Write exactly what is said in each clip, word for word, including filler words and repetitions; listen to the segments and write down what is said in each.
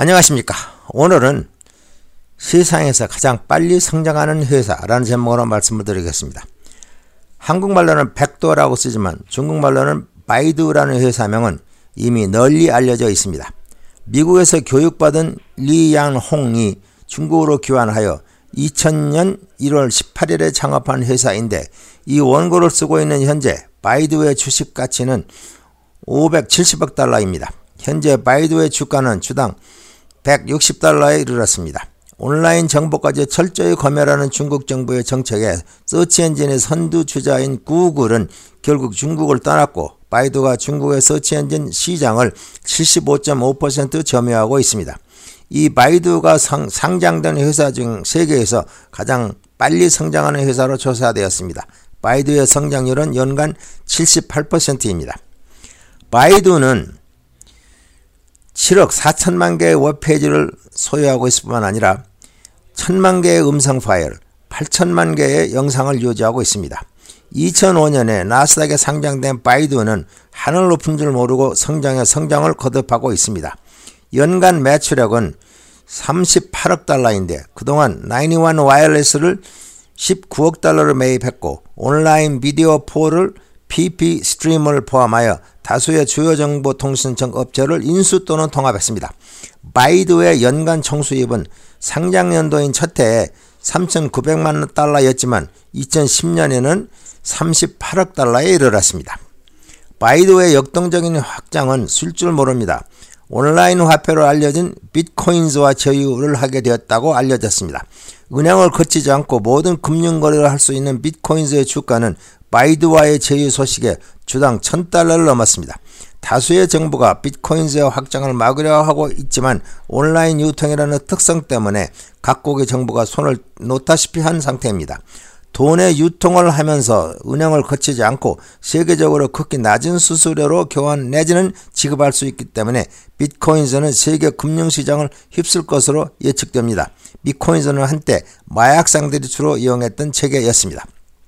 안녕하십니까. 오늘은 세상에서 가장 빨리 성장하는 회사라는 제목으로 말씀을 드리겠습니다. 한국말로는 백도라고 쓰지만 중국말로는 바이두라는 회사명은 이미 널리 알려져 있습니다. 미국에서 교육받은 리양홍이 중국으로 귀환하여 이천 년 일월 십팔일에 창업한 회사인데, 이 원고를 쓰고 있는 현재 바이두의 주식 가치는 오백칠십억 달러입니다. 현재 바이두의 주가는 주당 백육십 달러에 이르렀습니다. 온라인 정보까지 철저히 검열하는 중국 정부의 정책에 서치엔진의 선두주자인 구글은 결국 중국을 떠났고, 바이두가 중국의 서치엔진 시장을 칠십오 점 오 퍼센트 점유하고 있습니다. 이 바이두가 상, 상장된 회사 중 세계에서 가장 빨리 성장하는 회사로 조사되었습니다. 바이두의 성장률은 연간 칠십팔 퍼센트입니다. 바이두는 칠억 사천만 개의 웹페이지를 소유하고 있을 뿐만 아니라 천만 개의 음성 파일, 팔천만 개의 영상을 유지하고 있습니다. 이천오 년에 나스닥에 상장된 바이두는 하늘 높은 줄 모르고 성장에 성장을 거듭하고 있습니다. 연간 매출액은 삼십팔억 달러인데 그동안 나인티원 와이어리스를 십구억 달러를 매입했고, 온라인 비디오 포를 피피 스트리머를 포함하여 다수의 주요 정보통신 업체를 인수 또는 통합했습니다. 바이두의 연간 총수입은 상장연도인 첫 해에 삼천구백만 달러였지만 이천십 년에는 삼십팔억 달러에 이르렀습니다. 바이두의 역동적인 확장은 쓸 줄 모릅니다. 온라인 화폐로 알려진 비트코인즈와 제휴를 하게 되었다고 알려졌습니다. 은행을 거치지 않고 모든 금융거래를 할 수 있는 비트코인즈의 주가는 바이두와의 제휴 소식에 주당 천 달러를 넘었습니다. 다수의 정부가 비트코인즈의 확장을 막으려 하고 있지만 온라인 유통이라는 특성 때문에 각국의 정부가 손을 놓다시피 한 상태입니다. 돈의 유통을 하면서 은행을 거치지 않고 세계적으로 극히 낮은 수수료로 교환 내지는 지급할 수 있기 때문에 비트코인즈는 세계 금융시장을 휩쓸 것으로 예측됩니다. 비트코인즈는 한때 마약상들이 주로 이용했던 체계였습니다.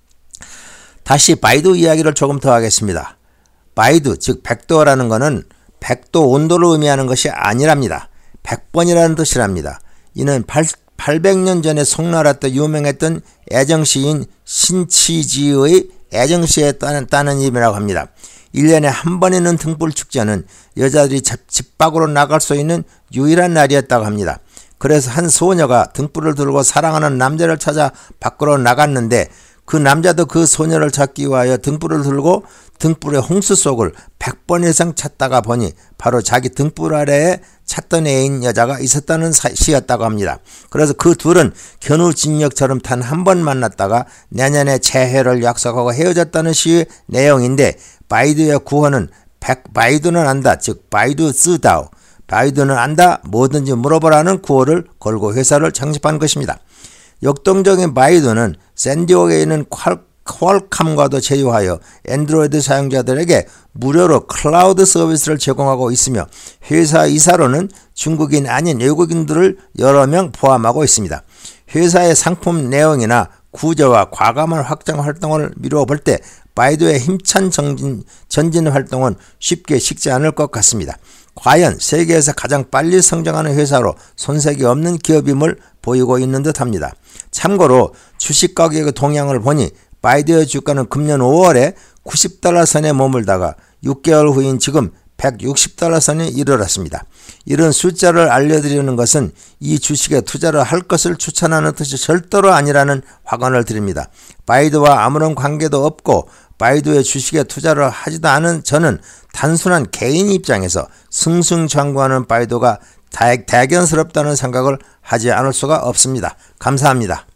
다시 바이두 이야기를 조금 더 하겠습니다. 바이두, 즉 백도라는 것은 백도 온도를 의미하는 것이 아니랍니다. 백번이라는 뜻이랍니다. 이는 팔백 년 전에 송나라 때 유명했던 애정시인 신치지의 애정시에 따는, 따는 의미라고 합니다. 일 년에 한 번 있는 등불 축제는 여자들이 집 밖으로 나갈 수 있는 유일한 날이었다고 합니다. 그래서 한 소녀가 등불을 들고 사랑하는 남자를 찾아 밖으로 나갔는데, 그 남자도 그 소녀를 찾기 위하여 등불을 들고 등불의 홍수 속을 백 번 이상 찾다가 보니 바로 자기 등불 아래에 찾던 애인 여자가 있었다는 시였다고 합니다. 그래서 그 둘은 견우직력처럼 단 한 번 만났다가 내년에 재회를 약속하고 헤어졌다는 시의 내용인데, 바이두의 구호는 바이두는 안다, 즉 바이두 쓰다오, 바이두는 안다, 뭐든지 물어보라는 구호를 걸고 회사를 창립한 것입니다. 역동적인 바이두는 샌디에고에 있는 퀄컴과도 제휴하여 안드로이드 사용자들에게 무료로 클라우드 서비스를 제공하고 있으며, 회사 이사로는 중국인 아닌 외국인들을 여러 명 포함하고 있습니다. 회사의 상품 내용이나 구조와 과감한 확장 활동을 미루어 볼 때 바이두의 힘찬 전진, 전진 활동은 쉽게 식지 않을 것 같습니다. 과연 세계에서 가장 빨리 성장하는 회사로 손색이 없는 기업임을 보이고 있는 듯합니다. 참고로 주식 가격의 동향을 보니 바이두의 주가는 금년 오월에 구십 달러 선에 머물다가 육 개월 후인 지금 백육십 달러 선에 이르렀습니다. 이런 숫자를 알려드리는 것은 이 주식에 투자를 할 것을 추천하는 뜻이 절대로 아니라는 확언을 드립니다. 바이두와 아무런 관계도 없고 바이두의 주식에 투자를 하지도 않은 저는 단순한 개인 입장에서 승승장구하는 바이두가 대견스럽다는 생각을 하지 않을 수가 없습니다. 감사합니다.